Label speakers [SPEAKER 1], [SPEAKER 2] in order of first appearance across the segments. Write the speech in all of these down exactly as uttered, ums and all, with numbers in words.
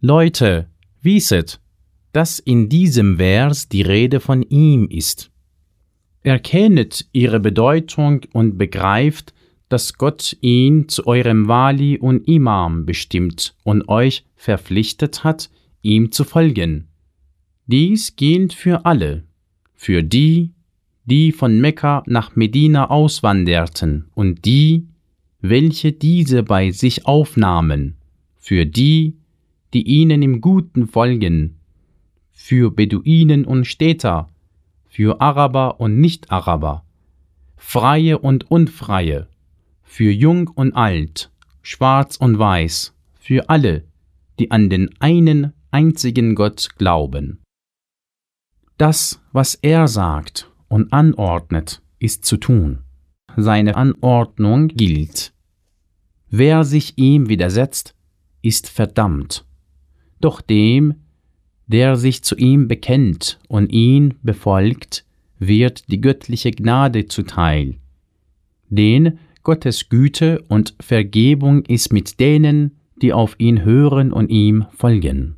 [SPEAKER 1] Leute, wisset, dass in diesem Vers die Rede von ihm ist. Erkennet ihre Bedeutung und begreift, dass Gott ihn zu eurem Wali und Imam bestimmt und euch verpflichtet hat, ihm zu folgen. Dies gilt für alle, für die, die von Mekka nach Medina auswanderten und die, welche diese bei sich aufnahmen, für die, die ihnen im Guten folgen, für Beduinen und Städter, für Araber und Nicht-Araber, Freie und Unfreie, für Jung und Alt, Schwarz und Weiß, für alle, die an den einen einzigen Gott glauben. Das, was er sagt und anordnet, ist zu tun. Seine Anordnung gilt. Wer sich ihm widersetzt, ist verdammt. Doch dem, der sich zu ihm bekennt und ihn befolgt, wird die göttliche Gnade zuteil. Denn Gottes Güte und Vergebung ist mit denen, die auf ihn hören und ihm folgen.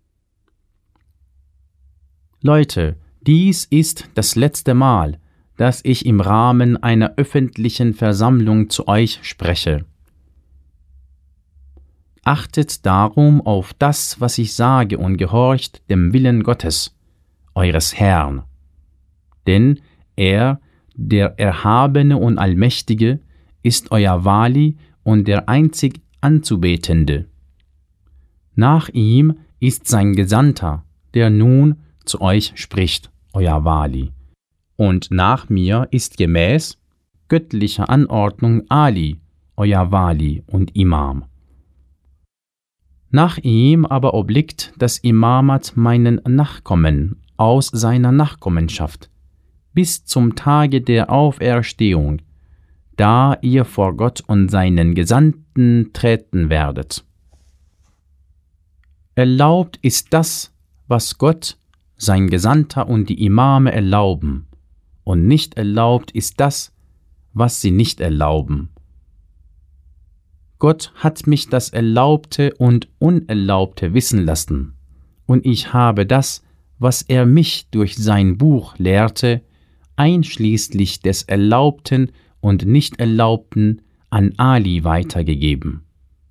[SPEAKER 1] Leute, dies ist das letzte Mal, dass ich im Rahmen einer öffentlichen Versammlung zu euch spreche. Achtet darum auf das, was ich sage, und gehorcht dem Willen Gottes, eures Herrn. Denn er, der Erhabene und Allmächtige, ist euer Wali und der einzig Anzubetende. Nach ihm ist sein Gesandter, der nun zu euch spricht, euer Wali. Und nach mir ist gemäß göttlicher Anordnung Ali, euer Wali und Imam. Nach ihm aber obliegt das Imamat meinen Nachkommen aus seiner Nachkommenschaft, bis zum Tage der Auferstehung, da ihr vor Gott und seinen Gesandten treten werdet. Erlaubt ist das, was Gott, sein Gesandter und die Imame erlauben, und nicht erlaubt ist das, was sie nicht erlauben. Gott hat mich das Erlaubte und Unerlaubte wissen lassen, und ich habe das, was er mich durch sein Buch lehrte, einschließlich des Erlaubten und Nicht-Erlaubten, an Ali weitergegeben.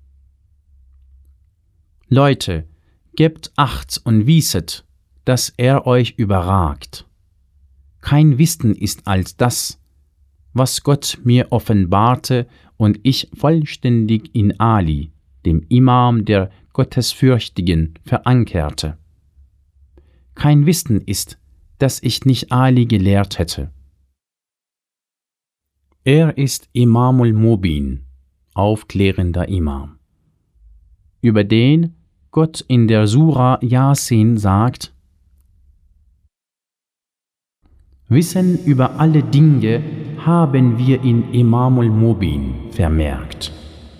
[SPEAKER 1] Leute, gebt Acht und wisset, dass er euch überragt. Kein Wissen ist als das, was Gott mir offenbarte und ich vollständig in Ali, dem Imam der Gottesfürchtigen, verankerte. Kein Wissen ist, dass ich nicht Ali gelehrt hätte. Er ist Imamul Mubin, aufklärender Imam, über den Gott in der Sura Yasin sagt: Wissen über alle Dinge haben wir in Imamul Mubin vermerkt.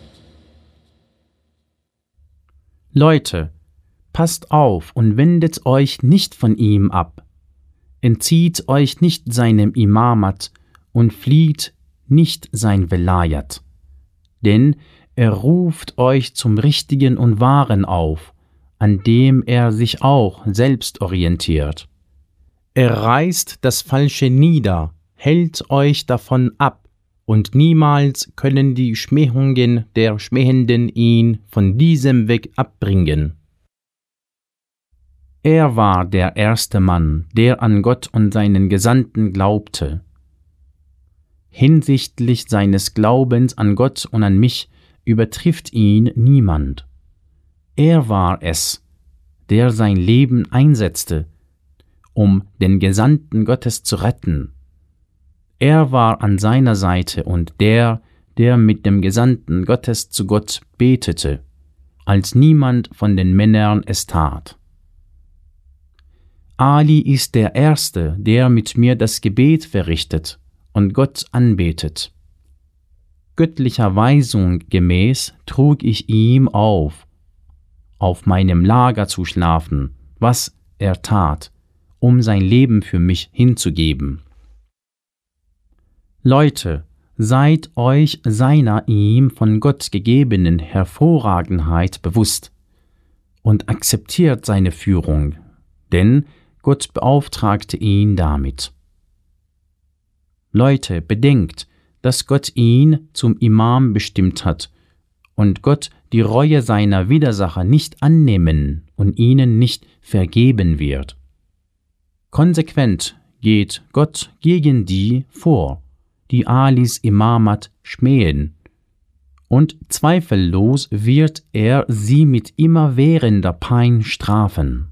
[SPEAKER 1] Leute, passt auf und wendet euch nicht von ihm ab. Entzieht euch nicht seinem Imamat und flieht nicht sein Velayat. Denn er ruft euch zum Richtigen und Wahren auf, an dem er sich auch selbst orientiert. Er reißt das Falsche nieder, hält euch davon ab, und niemals können die Schmähungen der Schmähenden ihn von diesem Weg abbringen. Er war der erste Mann, der an Gott und seinen Gesandten glaubte. Hinsichtlich seines Glaubens an Gott und an mich übertrifft ihn niemand. Er war es, der sein Leben einsetzte, um den Gesandten Gottes zu retten. Er war an seiner Seite und der, der mit dem Gesandten Gottes zu Gott betete, als niemand von den Männern es tat. Ali ist der Erste, der mit mir das Gebet verrichtet und Gott anbetet. Göttlicher Weisung gemäß trug ich ihm auf, auf meinem Lager zu schlafen, was er tat, um sein Leben für mich hinzugeben. Leute, seid euch seiner ihm von Gott gegebenen Hervorragenheit bewusst und akzeptiert seine Führung, denn Gott beauftragte ihn damit. Leute, bedenkt, dass Gott ihn zum Imam bestimmt hat und Gott die Reue seiner Widersacher nicht annehmen und ihnen nicht vergeben wird. Konsequent geht Gott gegen die vor, die Alis Imamat schmähen, und zweifellos wird er sie mit immerwährender Pein strafen.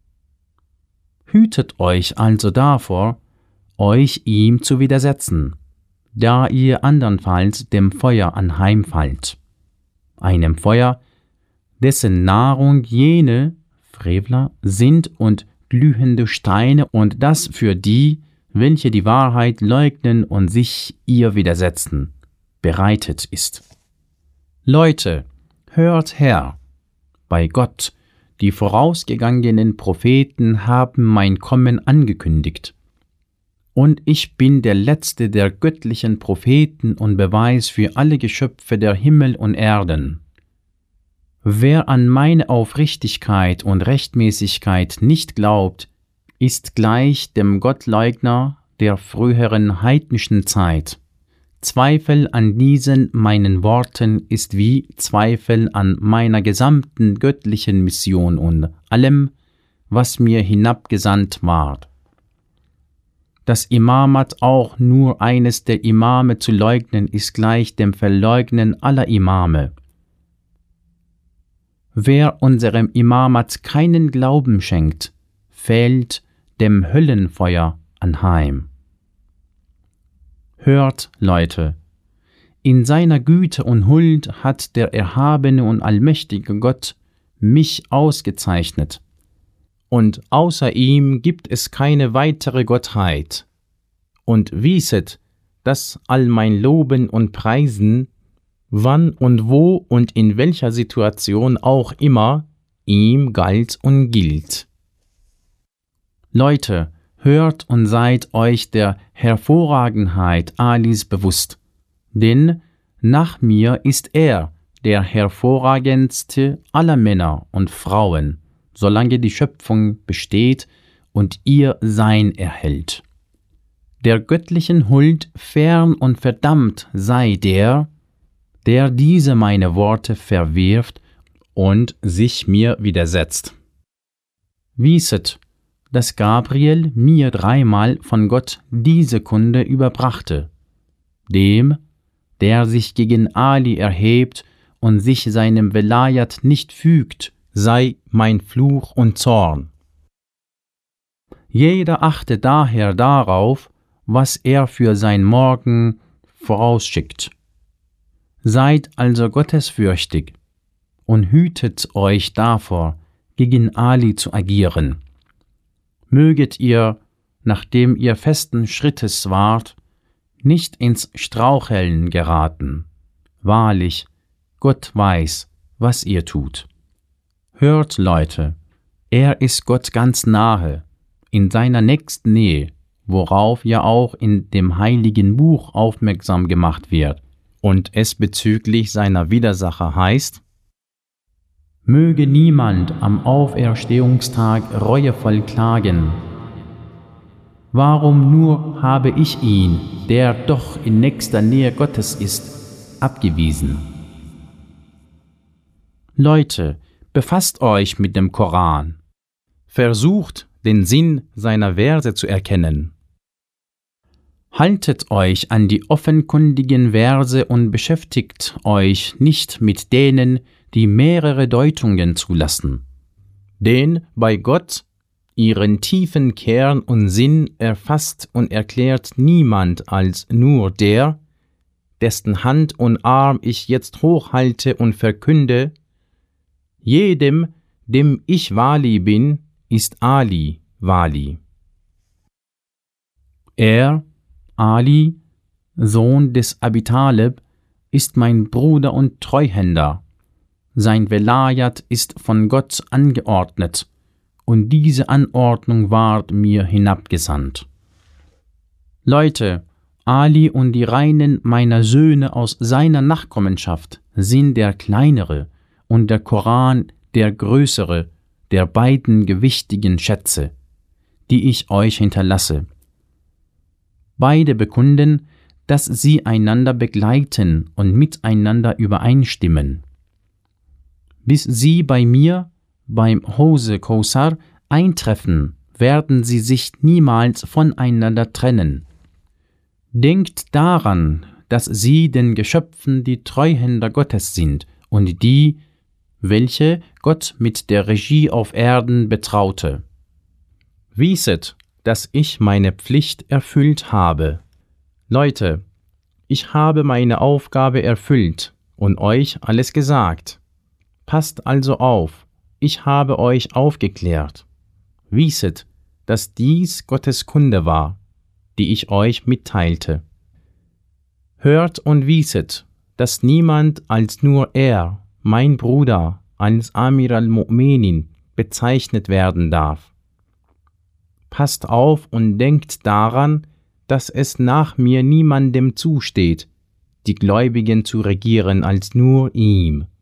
[SPEAKER 1] Hütet euch also davor, euch ihm zu widersetzen, da ihr andernfalls dem Feuer anheimfallt, einem Feuer, dessen Nahrung jene Frevler sind und glühende Steine und das für die, welche die Wahrheit leugnen und sich ihr widersetzen, bereitet ist. Leute, hört her, bei Gott, die vorausgegangenen Propheten haben mein Kommen angekündigt. Und ich bin der letzte der göttlichen Propheten und Beweis für alle Geschöpfe der Himmel und Erden. Wer an meine Aufrichtigkeit und Rechtmäßigkeit nicht glaubt, ist gleich dem Gottleugner der früheren heidnischen Zeit. Zweifel an diesen meinen Worten ist wie Zweifel an meiner gesamten göttlichen Mission und allem, was mir hinabgesandt ward. Das Imamat auch nur eines der Imame zu leugnen, ist gleich dem Verleugnen aller Imame. Wer unserem Imamat keinen Glauben schenkt, fällt dem Höllenfeuer anheim. Hört, Leute, in seiner Güte und Huld hat der erhabene und allmächtige Gott mich ausgezeichnet, und außer ihm gibt es keine weitere Gottheit. Und wisset, dass all mein Loben und Preisen, wann und wo und in welcher Situation auch immer, ihm galt und gilt. Leute, hört und seid euch der Hervorragenheit Alis bewusst, denn nach mir ist er der hervorragendste aller Männer und Frauen, solange die Schöpfung besteht und ihr Sein erhält. Der göttlichen Huld fern und verdammt sei der, der diese meine Worte verwirft und sich mir widersetzt. Wisset, dass Gabriel mir dreimal von Gott diese Kunde überbrachte, dem, der sich gegen Ali erhebt und sich seinem Velayat nicht fügt, sei mein Fluch und Zorn. Jeder achte daher darauf, was er für sein Morgen vorausschickt. Seid also gottesfürchtig und hütet euch davor, gegen Ali zu agieren. Möget ihr, nachdem ihr festen Schrittes wart, nicht ins Straucheln geraten. Wahrlich, Gott weiß, was ihr tut. Hört, Leute, er ist Gott ganz nahe, in seiner nächsten Nähe, worauf ja auch in dem heiligen Buch aufmerksam gemacht wird, und es bezüglich seiner Widersacher heißt: Möge niemand am Auferstehungstag reuevoll klagen. Warum nur habe ich ihn, der doch in nächster Nähe Gottes ist, abgewiesen? Leute, befasst euch mit dem Koran. Versucht, den Sinn seiner Verse zu erkennen. Haltet euch an die offenkundigen Verse und beschäftigt euch nicht mit denen, die mehrere Deutungen zulassen. Denn bei Gott ihren tiefen Kern und Sinn erfasst und erklärt niemand als nur der, dessen Hand und Arm ich jetzt hochhalte und verkünde: Jedem, dem ich Wali bin, ist Ali Wali. Er, Ali, Sohn des Abi Talib, ist mein Bruder und Treuhänder. Sein Velayat ist von Gott angeordnet, und diese Anordnung ward mir hinabgesandt. Leute, Ali und die Reinen meiner Söhne aus seiner Nachkommenschaft sind der kleinere und der Koran der größere der beiden gewichtigen Schätze, die ich euch hinterlasse. Beide bekunden, dass sie einander begleiten und miteinander übereinstimmen. Bis sie bei mir, beim Hause Kausar, eintreffen, werden sie sich niemals voneinander trennen. Denkt daran, dass sie den Geschöpfen die Treuhänder Gottes sind und die, welche Gott mit der Regie auf Erden betraute. Wisset, dass ich meine Pflicht erfüllt habe. Leute, ich habe meine Aufgabe erfüllt und euch alles gesagt. Passt also auf, ich habe euch aufgeklärt. Wisset, dass dies Gottes Kunde war, die ich euch mitteilte. Hört und wisset, dass niemand als nur er, mein Bruder, als Amir al-Mu'minin bezeichnet werden darf. Passt auf und denkt daran, dass es nach mir niemandem zusteht, die Gläubigen zu regieren als nur ihm.